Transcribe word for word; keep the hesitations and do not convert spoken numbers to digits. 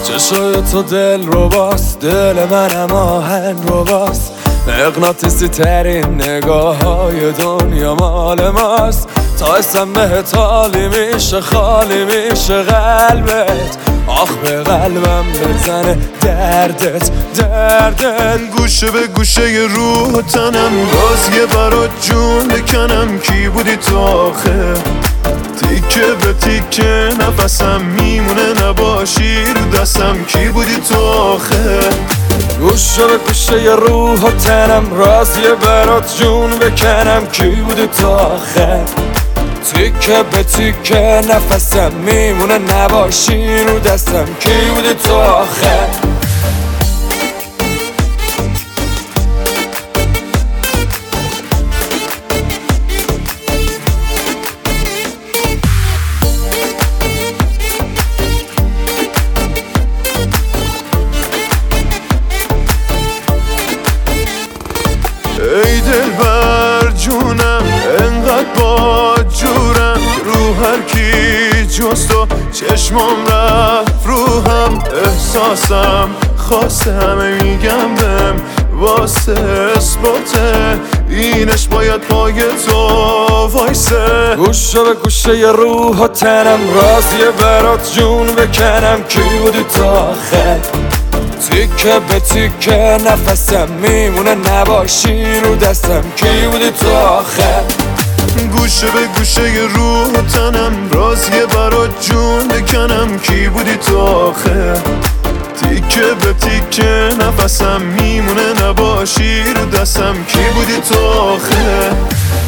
چشای تو دل رو باست، دل منم آهن رو باست. مغناطیسی ترین نگاه های دنیا مال ماست. تا اسم بهت حالی میشه، خالی میشه قلبت. آخ به قلبم بزنه دردت، دردت. گوشه به گوشه ی روح و تنم، باز یه برات جون بکنم. کی بودی تو آخه؟ تیکه به تیکه نفسم میمونه، نباشی رو دستم. کی بودی تو آخه؟ گوشه به گوشه ی روح و تنم، رازیه برات جون بکنم. کی بودی تو آخه؟ تیکه به تیکه نفسم میمونه، نباشی رو دستم. کی بودی تو آخه؟ ای دلبر جونم، انقدر با جورم. رو هر کی جز تو چشمام رفت روحم. احساسم خواسته همه میگم بهم، واسه اثباته اینش باید پای تو وایسه. گوشه به گوشه ی روح و تنم، رازیه برات جون بکنم. کی بودی تو آخه؟ تیکه به تیکه نفسم میمونه، نباشی رو دستم. کی بودی تو آخه؟ گوشه به گوشه ی روح و تنم، رازیه برات جون بکنم. کی بودی تو آخه؟ تیکه به تیکه نفسم میمونه، نباشی رو دستم. کی بودی تو آخه؟